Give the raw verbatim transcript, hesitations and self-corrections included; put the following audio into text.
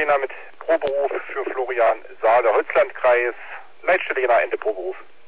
Jena mit Proberuf für Florian Saale, Holzlandkreis, Leitstelle Jena, Ende Proberuf.